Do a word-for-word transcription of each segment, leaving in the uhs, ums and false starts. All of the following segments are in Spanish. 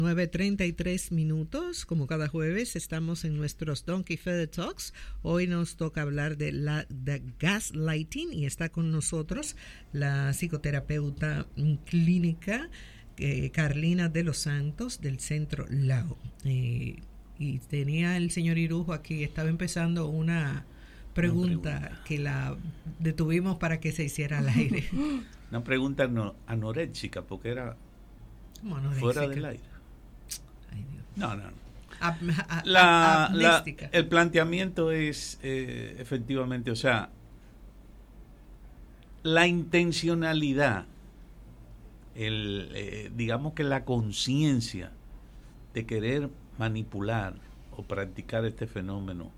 nueve treinta y tres minutos, como cada jueves, estamos en nuestros Donkey Feather Talks. Hoy nos toca hablar de la de gaslighting y está con nosotros la psicoterapeuta clínica eh, Carlina de los Santos del Centro Lao. Eh, y tenía el señor Irujo aquí, estaba empezando una pregunta, una pregunta que la detuvimos para que se hiciera al aire. Una pregunta no, anoréxica, porque era fuera del aire. Ay, Dios. No, no, no. A, a, la, a, la, el planteamiento es eh, efectivamente, o sea, la intencionalidad, el, eh, digamos que la conciencia de querer manipular o practicar este fenómeno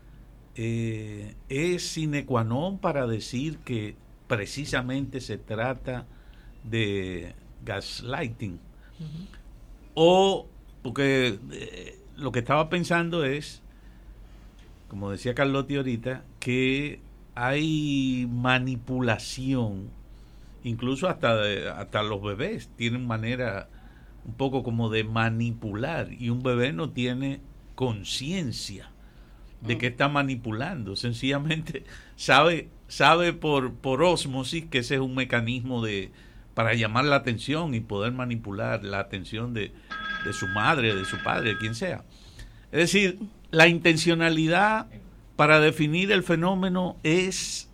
eh, es sine qua non para decir que precisamente se trata de gaslighting. Uh-huh. O porque eh, lo que estaba pensando es, como decía Carlotti ahorita, que hay manipulación, incluso hasta de, hasta los bebés tienen manera un poco como de manipular, y un bebé no tiene conciencia de que está manipulando, sencillamente sabe sabe por por ósmosis que ese es un mecanismo de para llamar la atención y poder manipular la atención de, de su madre, de su padre, de quien sea. Es decir, la intencionalidad para definir el fenómeno es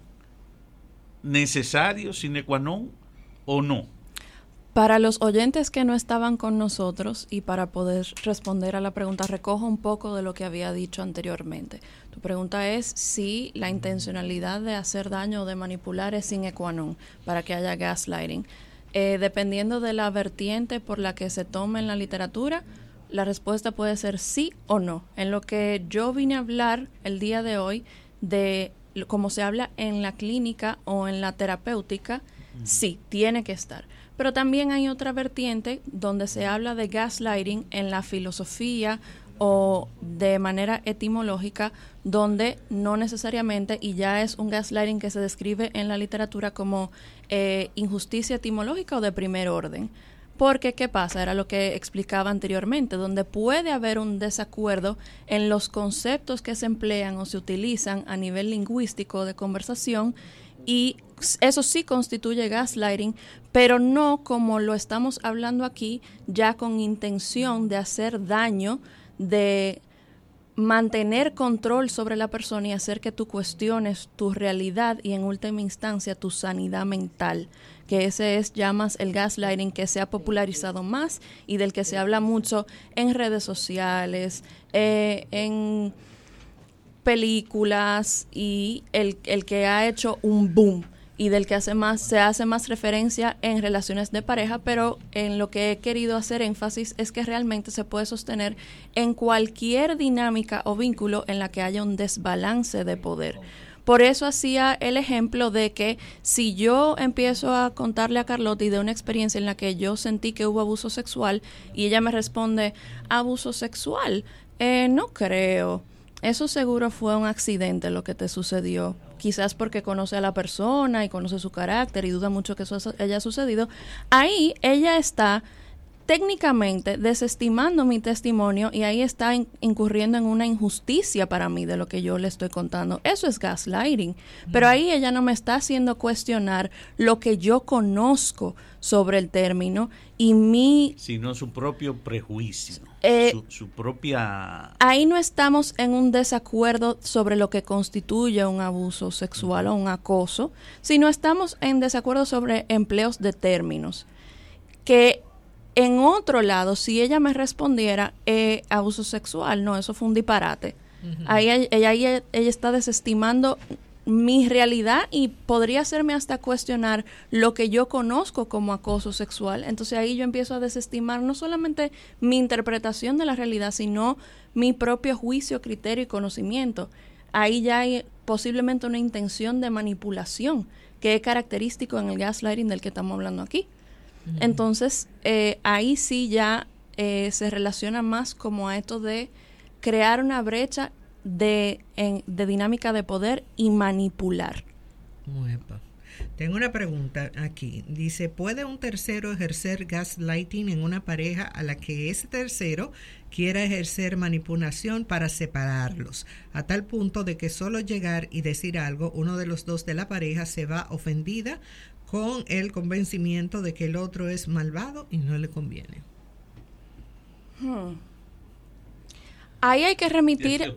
necesario, sine qua non, o no. Para los oyentes que no estaban con nosotros y para poder responder a la pregunta, recojo un poco de lo que había dicho anteriormente. Tu pregunta es si la intencionalidad de hacer daño o de manipular es sine qua non para que haya gaslighting. Eh, dependiendo de la vertiente por la que se tome en la literatura, la respuesta puede ser sí o no. En lo que yo vine a hablar el día de hoy de cómo se habla en la clínica o en la terapéutica, mm. sí, tiene que estar. Pero también hay otra vertiente donde se habla de gaslighting en la filosofía o de manera etimológica, donde no necesariamente, y ya es un gaslighting que se describe en la literatura como eh, injusticia etimológica o de primer orden. Porque, ¿qué pasa? Era lo que explicaba anteriormente, donde puede haber un desacuerdo en los conceptos que se emplean o se utilizan a nivel lingüístico de conversación, y eso sí constituye gaslighting, pero no como lo estamos hablando aquí, ya con intención de hacer daño, de mantener control sobre la persona y hacer que tú cuestiones tu realidad y en última instancia tu sanidad mental, que ese es ya más el gaslighting que se ha popularizado más y del que se habla mucho en redes sociales, eh, en películas, y el, el que ha hecho un boom y del que hace más se hace más referencia en relaciones de pareja, pero en lo que he querido hacer énfasis es que realmente se puede sostener en cualquier dinámica o vínculo en la que haya un desbalance de poder. Por eso hacía el ejemplo de que si yo empiezo a contarle a Carlotti de una experiencia en la que yo sentí que hubo abuso sexual y ella me responde, ¿abuso sexual? Eh, no creo. Eso seguro fue un accidente lo que te sucedió. Quizás porque conoce a la persona y conoce su carácter y duda mucho que eso haya sucedido. Ahí ella está técnicamente desestimando mi testimonio y ahí está in- incurriendo en una injusticia para mí de lo que yo le estoy contando. Eso es gaslighting. Mm. Pero ahí ella no me está haciendo cuestionar lo que yo conozco sobre el término y mi... sino su propio prejuicio, eh, su, su propia... Ahí no estamos en un desacuerdo sobre lo que constituye un abuso sexual uh-huh. o un acoso, sino estamos en desacuerdo sobre empleos de términos. Que en otro lado, si ella me respondiera eh, abuso sexual, no, eso fue un disparate. Uh-huh. Ahí ella, ella, ella está desestimando mi realidad y podría hacerme hasta cuestionar lo que yo conozco como acoso sexual. Entonces ahí yo empiezo a desestimar no solamente mi interpretación de la realidad, sino mi propio juicio, criterio y conocimiento. Ahí ya hay posiblemente una intención de manipulación que es característico en el gaslighting del que estamos hablando aquí. Uh-huh. Entonces eh, ahí sí ya eh, se relaciona más como a esto de crear una brecha de, en, de dinámica de poder y manipular. Muepa. Tengo una pregunta aquí. Dice, ¿puede un tercero ejercer gaslighting en una pareja a la que ese tercero quiera ejercer manipulación para separarlos? A tal punto de que solo llegar y decir algo, uno de los dos de la pareja se va ofendida con el convencimiento de que el otro es malvado y no le conviene. Hmm. Ahí hay que remitir...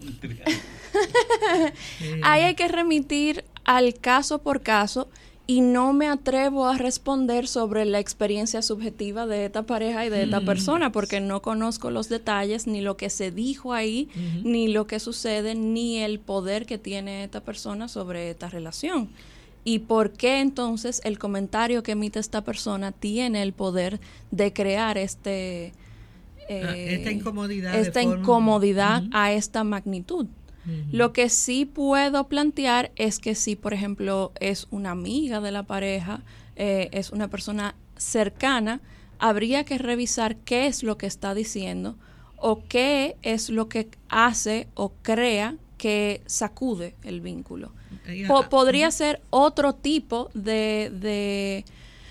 Ahí hay que remitir al caso por caso y no me atrevo a responder sobre la experiencia subjetiva de esta pareja y de esta mm. persona porque no conozco los detalles, ni lo que se dijo ahí, uh-huh. ni lo que sucede, ni el poder que tiene esta persona sobre esta relación. ¿Y por qué entonces el comentario que emite esta persona tiene el poder de crear este... Eh, ah, esta incomodidad, esta incomodidad uh-huh. a esta magnitud? Uh-huh. Lo que sí puedo plantear es que si, por ejemplo, es una amiga de la pareja, eh, es una persona cercana, habría que revisar qué es lo que está diciendo o qué es lo que hace o crea que sacude el vínculo. Po- podría uh-huh. ser otro tipo de, de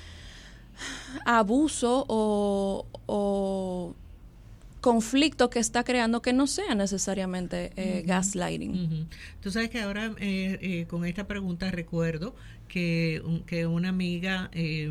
abuso o... o conflicto que está creando que no sea necesariamente eh, uh-huh. gaslighting. Uh-huh. Tú sabes que ahora eh, eh, con esta pregunta recuerdo que, un, que una amiga eh,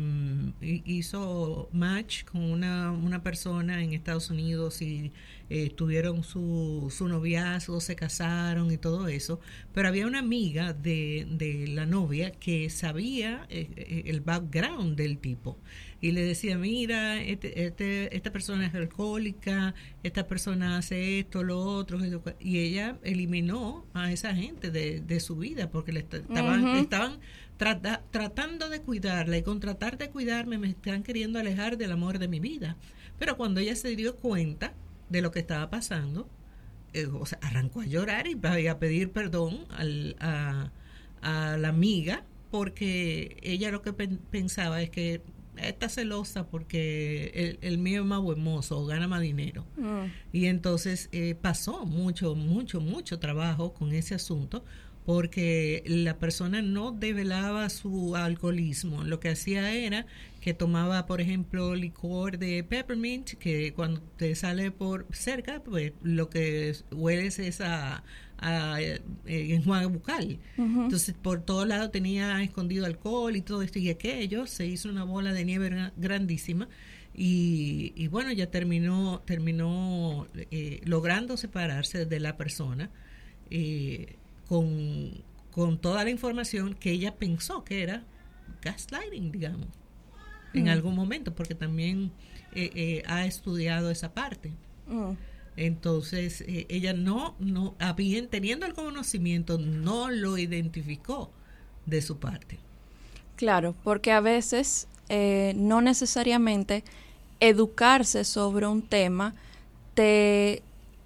hizo match con una, una persona en Estados Unidos y eh, tuvieron su, su noviazgo, se casaron y todo eso, pero había una amiga de, de la novia que sabía eh, el background del tipo. Y le decía, mira, este, este, esta persona es alcohólica, esta persona hace esto, lo otro, y ella eliminó a esa gente de, de su vida porque le estaban, uh-huh. estaban trata, tratando de cuidarla, y con tratar de cuidarme me están queriendo alejar del amor de mi vida. Pero cuando ella se dio cuenta de lo que estaba pasando, eh, o sea, arrancó a llorar y a pedir perdón al, a, a la amiga, porque ella lo que pen, pensaba es que está celosa porque el, el mío es más buen mozo o gana más dinero. Mm. Y entonces eh, pasó mucho, mucho, mucho trabajo con ese asunto porque la persona no develaba su alcoholismo. Lo que hacía era que tomaba, por ejemplo, licor de peppermint, que cuando te sale por cerca, pues lo que huele es esa... a eh, enjuague bucal. Uh-huh. Entonces por todos lados tenía escondido alcohol y todo esto y aquello, se hizo una bola de nieve grandísima y, y bueno, ya terminó terminó eh, logrando separarse de la persona eh, con, con toda la información que ella pensó que era gaslighting, digamos, uh-huh. en algún momento, porque también eh, eh, ha estudiado esa parte. Uh-huh. Entonces eh, ella no, no había, teniendo el conocimiento, no lo identificó de su parte. Claro, porque a veces eh, no necesariamente educarse sobre un tema te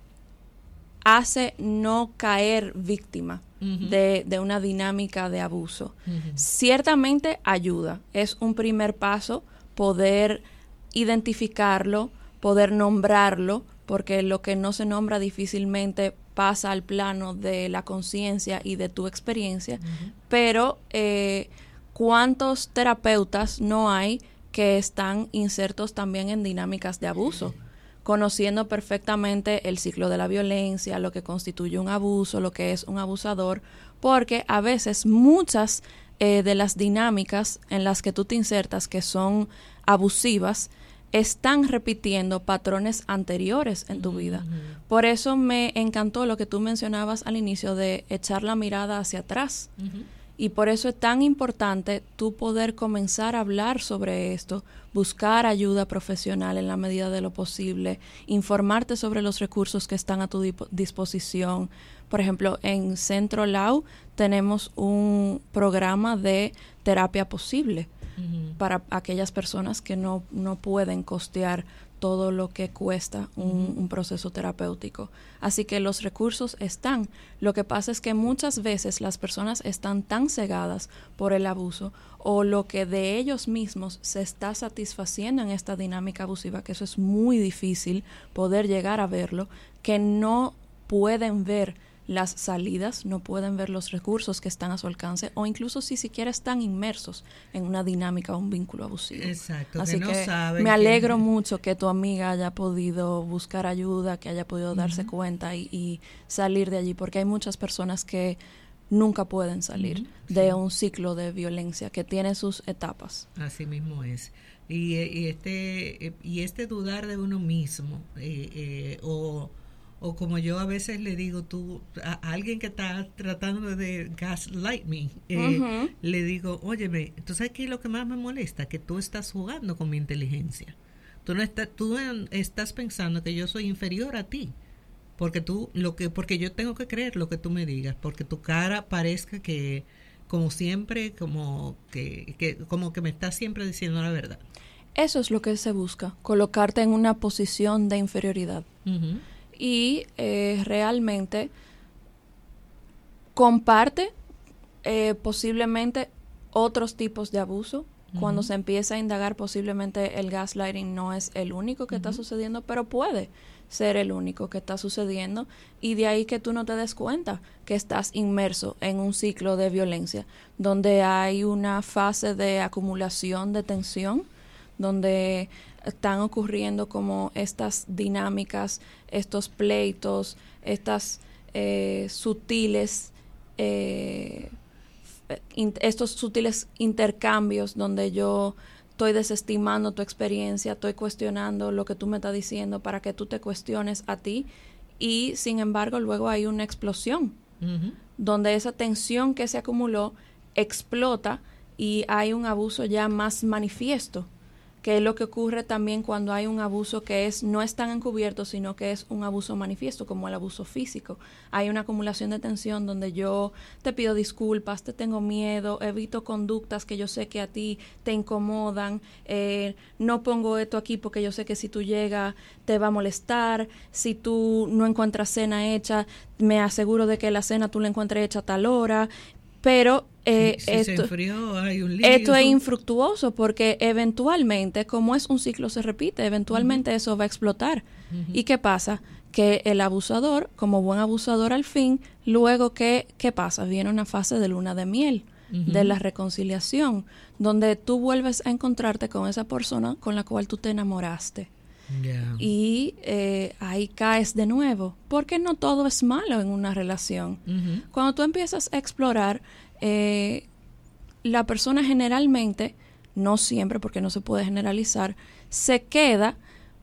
hace no caer víctima uh-huh. de, de una dinámica de abuso. Uh-huh. Ciertamente ayuda, es un primer paso poder identificarlo, poder nombrarlo, porque lo que no se nombra difícilmente pasa al plano de la conciencia y de tu experiencia, uh-huh. pero eh, ¿cuántos terapeutas no hay que están insertos también en dinámicas de abuso? Uh-huh. Conociendo perfectamente el ciclo de la violencia, lo que constituye un abuso, lo que es un abusador, porque a veces muchas eh, de las dinámicas en las que tú te insertas que son abusivas, están repitiendo patrones anteriores en tu uh-huh. vida. Por eso me encantó lo que tú mencionabas al inicio de echar la mirada hacia atrás. Uh-huh. Y por eso es tan importante tú poder comenzar a hablar sobre esto, buscar ayuda profesional en la medida de lo posible, informarte sobre los recursos que están a tu dip- disposición. Por ejemplo, en Centro Lau tenemos un programa de terapia posible. Uh-huh. Para aquellas personas que no, no pueden costear todo lo que cuesta un, uh-huh. un proceso terapéutico. Así que los recursos están. Lo que pasa es que muchas veces las personas están tan cegadas por el abuso o lo que de ellos mismos se está satisfaciendo en esta dinámica abusiva, que eso es muy difícil poder llegar a verlo, que no pueden ver las salidas, no pueden ver los recursos que están a su alcance o incluso si siquiera están inmersos en una dinámica o un vínculo abusivo. Exacto. Así que, no que saben me alegro que... mucho que tu amiga haya podido buscar ayuda, que haya podido darse uh-huh. cuenta y, y salir de allí, porque hay muchas personas que nunca pueden salir uh-huh. de sí. un ciclo de violencia que tiene sus etapas. Así mismo es. Y, y este y este dudar de uno mismo eh, eh, o o como yo a veces le digo tú a, a alguien que está tratando de gaslight me eh, uh-huh. le digo, óyeme, ¿tú sabes qué es lo que más me molesta? Que tú estás jugando con mi inteligencia. Tú no estás tú estás pensando que yo soy inferior a ti. Porque tú lo que porque yo tengo que creer lo que tú me digas, porque tu cara parezca que como siempre, como que, que como que me estás siempre diciendo la verdad. Eso es lo que se busca, colocarte en una posición de inferioridad. Uh-huh. Y eh, realmente comparte eh, posiblemente otros tipos de abuso. Uh-huh. Cuando se empieza a indagar, posiblemente el gaslighting no es el único que uh-huh. está sucediendo, pero puede ser el único que está sucediendo, y de ahí que tú no te des cuenta que estás inmerso en un ciclo de violencia donde hay una fase de acumulación de tensión, donde están ocurriendo como estas dinámicas, estos pleitos, estas eh, sutiles eh, in, estos sutiles intercambios donde yo estoy desestimando tu experiencia, estoy cuestionando lo que tú me estás diciendo para que tú te cuestiones a ti, y sin embargo luego hay una explosión uh-huh. donde esa tensión que se acumuló explota y hay un abuso ya más manifiesto, que es lo que ocurre también cuando hay un abuso que es no es tan encubierto, sino que es un abuso manifiesto, como el abuso físico. Hay una acumulación de tensión donde yo te pido disculpas, te tengo miedo, evito conductas que yo sé que a ti te incomodan, eh, no pongo esto aquí porque yo sé que si tú llegas te va a molestar, si tú no encuentras cena hecha, me aseguro de que la cena tú la encuentres hecha a tal hora, pero Eh, si, si esto, se enfrió, hay un lío. Esto es infructuoso porque eventualmente, como es un ciclo se repite, eventualmente uh-huh. eso va a explotar. Uh-huh. ¿Y qué pasa? Que el abusador, como buen abusador al fin, luego ¿qué, qué pasa? Viene una fase de luna de miel, uh-huh. de la reconciliación, donde tú vuelves a encontrarte con esa persona con la cual tú te enamoraste. Yeah. Y eh, ahí caes de nuevo, porque no todo es malo en una relación. Uh-huh. Cuando tú empiezas a explorar, Eh, la persona generalmente, no siempre porque no se puede generalizar, se queda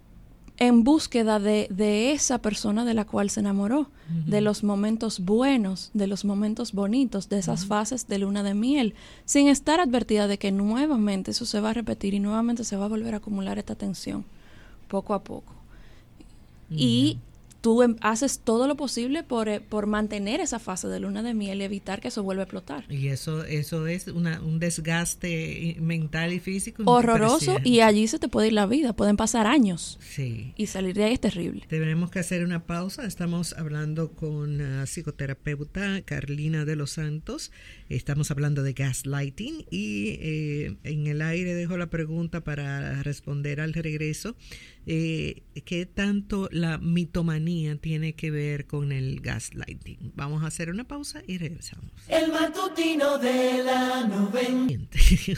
en búsqueda de, de esa persona de la cual se enamoró, uh-huh. de los momentos buenos, de los momentos bonitos, de esas uh-huh. fases de luna de miel, sin estar advertida de que nuevamente eso se va a repetir y nuevamente se va a volver a acumular esta tensión poco a poco. Uh-huh. Y tú haces todo lo posible por, por mantener esa fase de luna de miel y evitar que eso vuelva a explotar. Y eso eso es una, un desgaste mental y físico horroroso, y allí se te puede ir la vida, pueden pasar años. Sí. Y salir de ahí es terrible. Tenemos que hacer una pausa. Estamos hablando con la psicoterapeuta Carlina de los Santos. Estamos hablando de gaslighting y eh, en el aire dejo la pregunta para responder al regreso. Eh, ¿Qué tanto la mitomanía tiene que ver con el gaslighting? Vamos a hacer una pausa y regresamos. El matutino de la noventa.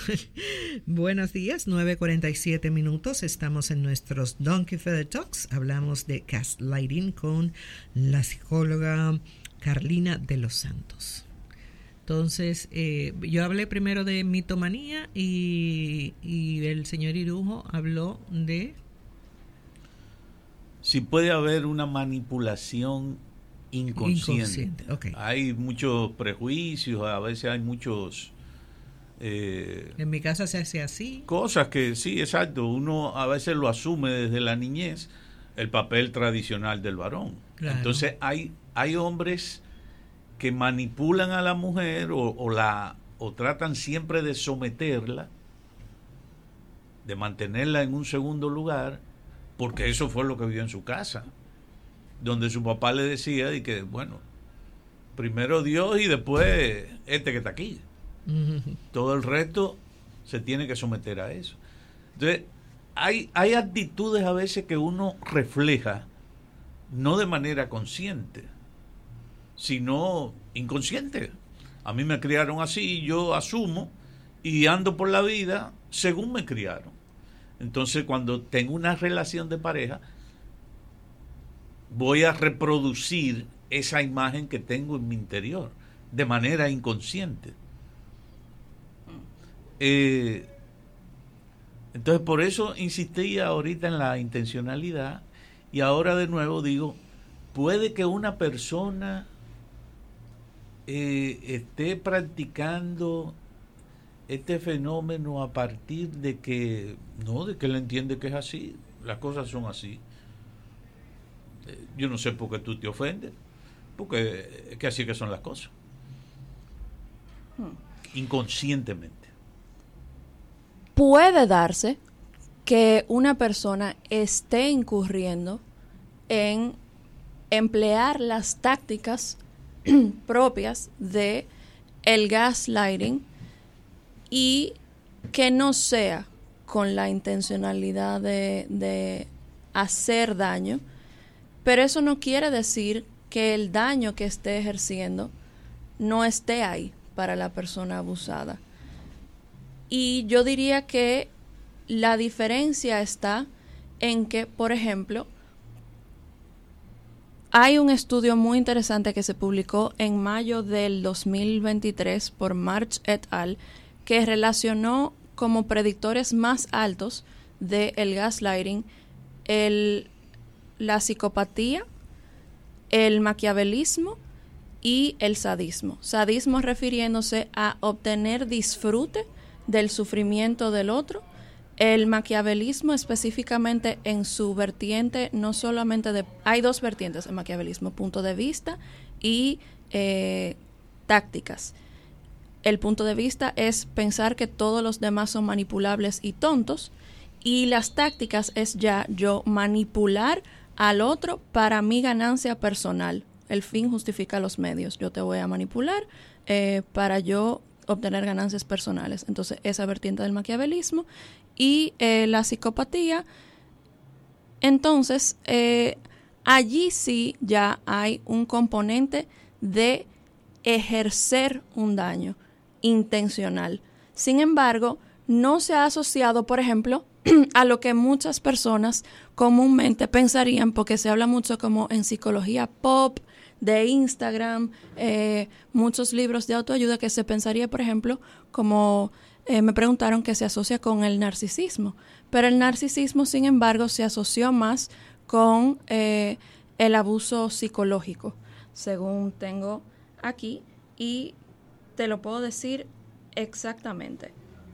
Buenos días, nueve cuarenta y siete minutos. Estamos en nuestros Donkey Feather Talks. Hablamos de gaslighting con la psicóloga Carlina de los Santos. Entonces, eh, yo hablé primero de mitomanía y, y el señor Irujo habló de... Si puede haber una manipulación inconsciente. inconsciente. Okay. Hay muchos prejuicios, a veces hay muchos... Eh, en mi casa se hace así. Cosas que, sí, exacto, uno a veces lo asume desde la niñez, el papel tradicional del varón. Claro. Entonces hay, hay hombres que manipulan a la mujer o, o, la, o tratan siempre de someterla, de mantenerla en un segundo lugar, porque eso fue lo que vio en su casa, donde su papá le decía y que, bueno, primero Dios y después este que está aquí. Uh-huh. Todo el resto se tiene que someter a eso. Entonces, hay, hay actitudes a veces que uno refleja, no de manera consciente, sino inconsciente. A mí me criaron así, yo asumo y ando por la vida según me criaron. Entonces, cuando tengo una relación de pareja, voy a reproducir esa imagen que tengo en mi interior de manera inconsciente. Eh, entonces, por eso insistía ahorita en la intencionalidad, y ahora de nuevo digo, puede que una persona eh, esté practicando este fenómeno a partir de que, no, de que él entiende que es así, las cosas son así. Eh, yo no sé por qué tú te ofendes, porque es que así que son las cosas. Hmm. Inconscientemente. Puede darse que una persona esté incurriendo en emplear las tácticas propias de el gaslighting y que no sea con la intencionalidad de, de hacer daño, pero eso no quiere decir que el daño que esté ejerciendo no esté ahí para la persona abusada. Y yo diría que la diferencia está en que, por ejemplo, hay un estudio muy interesante que se publicó en mayo del dos mil veintitrés por March et al. Que relacionó como predictores más altos del gaslighting el, la psicopatía, el maquiavelismo y el sadismo. Sadismo refiriéndose a obtener disfrute del sufrimiento del otro. El maquiavelismo específicamente en su vertiente, no solamente de... Hay dos vertientes en maquiavelismo, punto de vista y eh, tácticas. El punto de vista es pensar que todos los demás son manipulables y tontos, y las tácticas es ya yo manipular al otro para mi ganancia personal. El fin justifica los medios. Yo te voy a manipular eh, para yo obtener ganancias personales. Entonces, esa vertiente del maquiavelismo y eh, la psicopatía. Entonces, eh, allí sí ya hay un componente de ejercer un daño intencional. Sin embargo, no se ha asociado, por ejemplo, a lo que muchas personas comúnmente pensarían, porque se habla mucho como en psicología pop, de Instagram, eh, muchos libros de autoayuda que se pensaría, por ejemplo, como eh, me preguntaron que se asocia con el narcisismo. Pero el narcisismo, sin embargo, se asoció más con eh, el abuso psicológico, según tengo aquí, y te lo puedo decir exactamente.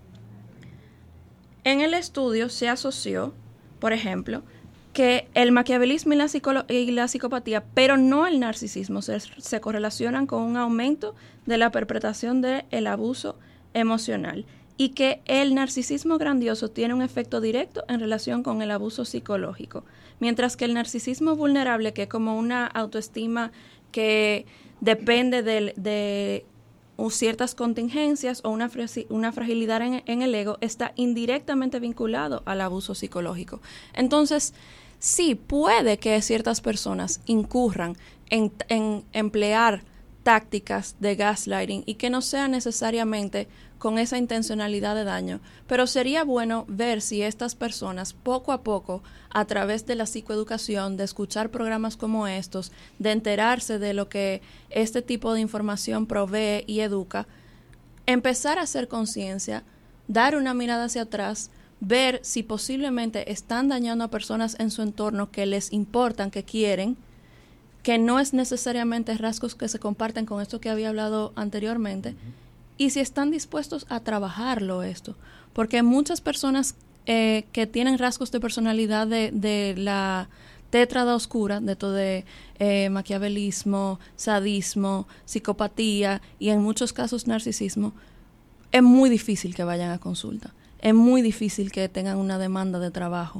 En el estudio se asoció, por ejemplo, que el maquiavelismo y la, psicolo- y la psicopatía, pero no el narcisismo, se, se correlacionan con un aumento de la perpetración del abuso emocional, y que el narcisismo grandioso tiene un efecto directo en relación con el abuso psicológico, mientras que el narcisismo vulnerable, que es como una autoestima que depende de, de ciertas contingencias o una, una fragilidad en, en el ego, está indirectamente vinculado al abuso psicológico. Entonces, sí, puede que ciertas personas incurran en, en emplear tácticas de gaslighting y que no sea necesariamente con esa intencionalidad de daño, pero sería bueno ver si estas personas poco a poco, a través de la psicoeducación, de escuchar programas como estos, de enterarse de lo que este tipo de información provee y educa, empezar a hacer conciencia, dar una mirada hacia atrás, ver si posiblemente están dañando a personas en su entorno que les importan, que quieren, que no es necesariamente rasgos que se comparten con esto que había hablado anteriormente, y si están dispuestos a trabajarlo esto, porque muchas personas eh, que tienen rasgos de personalidad de, de la tétrada oscura, de todo de eh, maquiavelismo, sadismo, psicopatía y en muchos casos narcisismo, es muy difícil que vayan a consulta, es muy difícil que tengan una demanda de trabajo,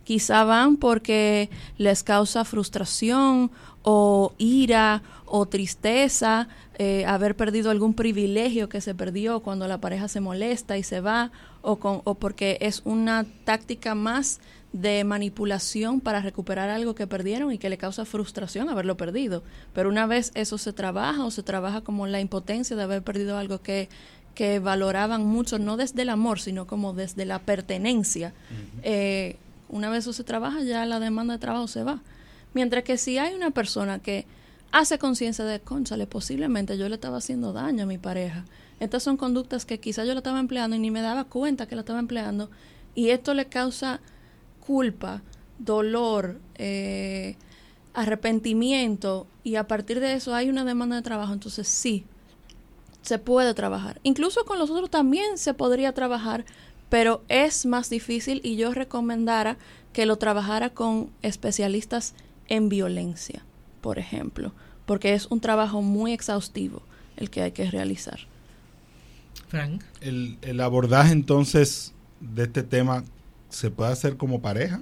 Quizá van porque les causa frustración o ira o tristeza, eh, haber perdido algún privilegio que se perdió cuando la pareja se molesta y se va, o, con, o porque es una táctica más de manipulación para recuperar algo que perdieron y que le causa frustración haberlo perdido. Pero una vez eso se trabaja, o se trabaja como la impotencia de haber perdido algo que, que valoraban mucho, no desde el amor, sino como desde la pertenencia, uh-huh. eh, una vez eso se trabaja, ya la demanda de trabajo se va. Mientras que si hay una persona que hace conciencia de, cónchale, posiblemente yo le estaba haciendo daño a mi pareja, estas son conductas que quizás yo la estaba empleando y ni me daba cuenta que la estaba empleando, y esto le causa culpa, dolor, eh, arrepentimiento, y a partir de eso hay una demanda de trabajo, entonces sí, se puede trabajar. Incluso con los otros también se podría trabajar, pero es más difícil, y yo recomendara que lo trabajara con especialistas en violencia, por ejemplo, porque es un trabajo muy exhaustivo el que hay que realizar. Frank. El, el abordaje entonces de este tema se puede hacer como pareja,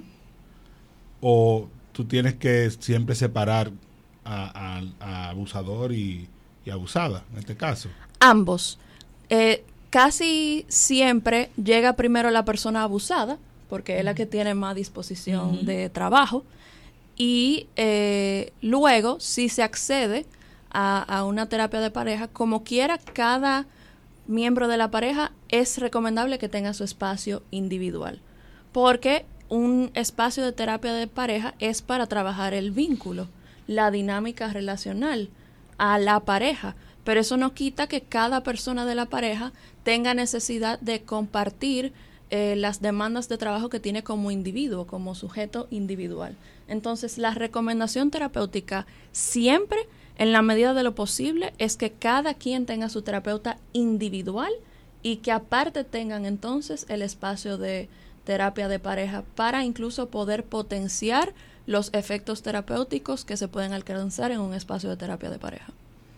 o tú tienes que siempre separar a, a, a abusador y, y abusada en este caso. Ambos. Eh, casi siempre llega primero la persona abusada, porque es la que tiene más disposición uh-huh. de trabajo, y eh, luego, si se accede a, a una terapia de pareja, como quiera, cada miembro de la pareja es recomendable que tenga su espacio individual, porque un espacio de terapia de pareja es para trabajar el vínculo, la dinámica relacional a la pareja, pero eso no quita que cada persona de la pareja tenga necesidad de compartir eh, las demandas de trabajo que tiene como individuo, como sujeto individual. Entonces, la recomendación terapéutica siempre, en la medida de lo posible, es que cada quien tenga su terapeuta individual y que aparte tengan entonces el espacio de terapia de pareja para incluso poder potenciar los efectos terapéuticos que se pueden alcanzar en un espacio de terapia de pareja.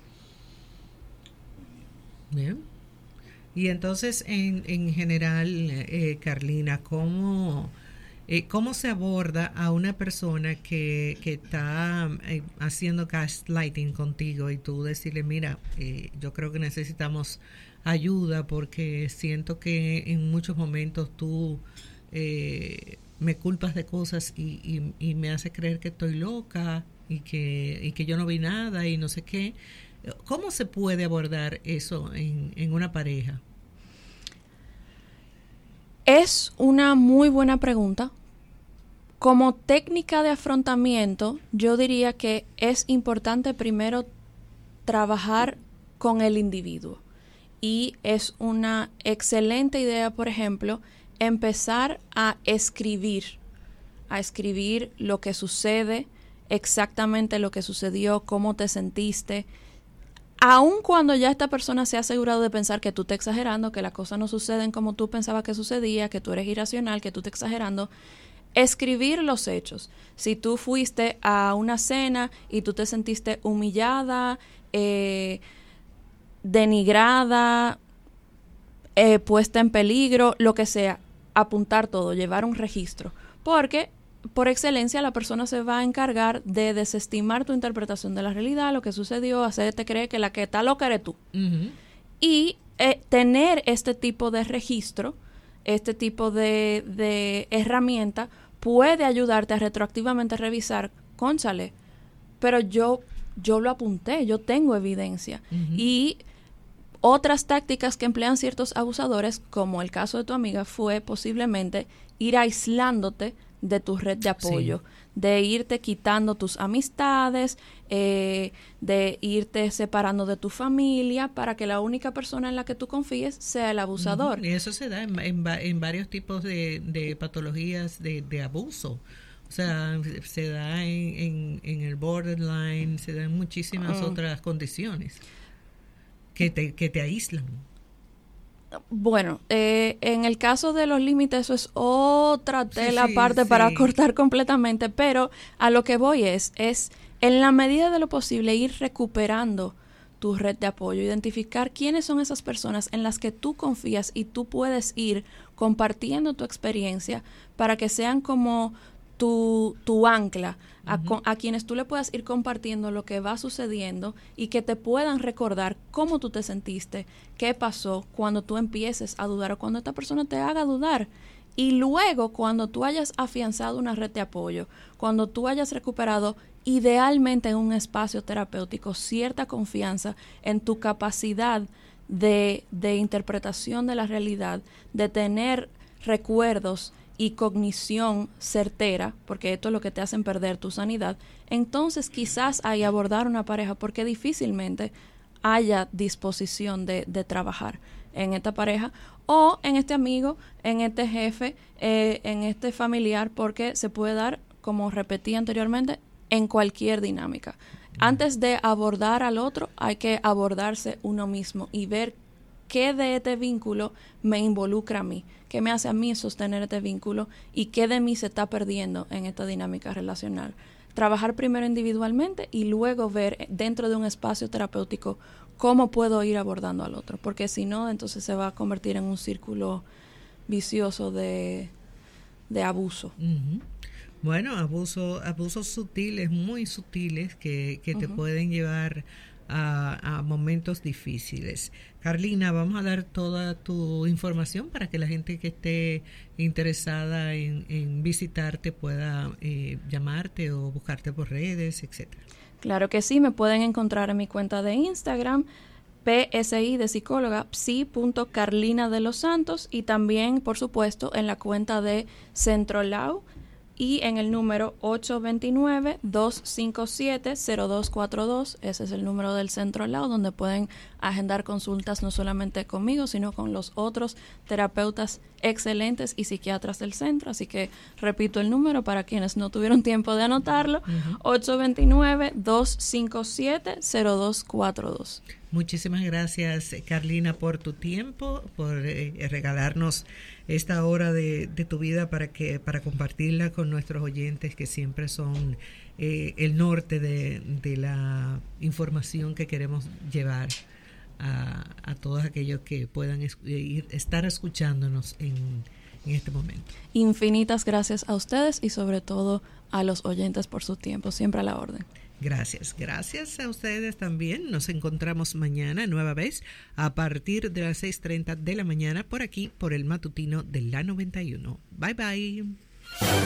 Bien. Y entonces, en, en general, eh, Carlina, ¿cómo, eh, ¿cómo se aborda a una persona que, que está eh, haciendo gaslighting contigo y tú decirle, mira, eh, yo creo que necesitamos ayuda porque siento que en muchos momentos tú eh, me culpas de cosas y, y, y me hace creer que estoy loca y que, y que yo no vi nada y no sé qué? ¿Cómo se puede abordar eso en, en una pareja? Es una muy buena pregunta. Como técnica de afrontamiento, yo diría que es importante primero trabajar con el individuo. Y es una excelente idea, por ejemplo, empezar a escribir, a escribir lo que sucede, exactamente lo que sucedió, cómo te sentiste. Aun cuando ya esta persona se ha asegurado de pensar que tú estás exagerando, que las cosas no suceden como tú pensabas que sucedía, que tú eres irracional, que tú estás exagerando, escribir los hechos. Si tú fuiste a una cena y tú te sentiste humillada, eh, denigrada, eh, puesta en peligro, lo que sea, apuntar todo, llevar un registro, porque por excelencia la persona se va a encargar de desestimar tu interpretación de la realidad, lo que sucedió, hacerte creer que la que está loca eres tú. Uh-huh. Y eh, tener este tipo de registro, este tipo de, de herramienta, puede ayudarte a retroactivamente revisar, cónchale, pero yo, yo lo apunté, yo tengo evidencia. Uh-huh. Y otras tácticas que emplean ciertos abusadores, como el caso de tu amiga, fue posiblemente ir aislándote de tu red de apoyo, sí. de irte quitando tus amistades, eh, de irte separando de tu familia para que la única persona en la que tú confíes sea el abusador. Uh-huh. Y eso se da en, en, en varios tipos de, de patologías de, de abuso. O sea, se da en, en, en el borderline, se da en muchísimas uh. otras condiciones que te, que te aíslan. Bueno, eh, en el caso de los límites, eso es otra tela sí, sí, aparte sí. para cortar completamente, pero a lo que voy es, es en la medida de lo posible ir recuperando tu red de apoyo, identificar quiénes son esas personas en las que tú confías y tú puedes ir compartiendo tu experiencia para que sean como tu, tu ancla, a, uh-huh. a quienes tú le puedas ir compartiendo lo que va sucediendo y que te puedan recordar cómo tú te sentiste, qué pasó cuando tú empieces a dudar o cuando esta persona te haga dudar. Y luego, cuando tú hayas afianzado una red de apoyo, cuando tú hayas recuperado, idealmente en un espacio terapéutico, cierta confianza en tu capacidad de, de interpretación de la realidad, de tener recuerdos y cognición certera, porque esto es lo que te hacen perder tu sanidad, entonces quizás hay abordar una pareja, porque difícilmente haya disposición de, de trabajar en esta pareja o en este amigo, en este jefe, eh, en este familiar, porque se puede dar, como repetí anteriormente, en cualquier dinámica. Antes de abordar al otro, hay que abordarse uno mismo y ver qué de este vínculo me involucra a mí, qué me hace a mí sostener este vínculo y qué de mí se está perdiendo en esta dinámica relacional. Trabajar primero individualmente y luego ver dentro de un espacio terapéutico cómo puedo ir abordando al otro, porque si no, entonces se va a convertir en un círculo vicioso de, de abuso. Uh-huh. Bueno, abuso, abusos sutiles, muy sutiles, que, que uh-huh. te pueden llevar a, a momentos difíciles. Carlina, vamos a dar toda tu información para que la gente que esté interesada en, en visitarte pueda eh, llamarte o buscarte por redes, etcétera. Claro que sí, me pueden encontrar en mi cuenta de Instagram, P S I de psicóloga, psi punto carlina de los santos, y también, por supuesto, en la cuenta de Centro Lau y en el número ocho dos nueve, dos cinco siete, cero dos cuatro dos. Ese es el número del Centro Lau, donde pueden agendar consultas no solamente conmigo, sino con los otros terapeutas excelentes y psiquiatras del centro. Así que repito el número para quienes no tuvieron tiempo de anotarlo, uh-huh. ocho dos nueve, dos cinco siete, cero dos cuatro dos. Muchísimas gracias, Carlina, por tu tiempo, por eh, regalarnos esta hora de, de tu vida para que para compartirla con nuestros oyentes, que siempre son eh, el norte de, de la información que queremos llevar a, a todos aquellos que puedan es, ir, estar escuchándonos en, en este momento. Infinitas gracias a ustedes y sobre todo a los oyentes por su tiempo, siempre a la orden. Gracias, gracias a ustedes también. Nos encontramos mañana nueva vez a partir de las seis treinta de la mañana por aquí, por el matutino de la noventa y uno. Bye bye.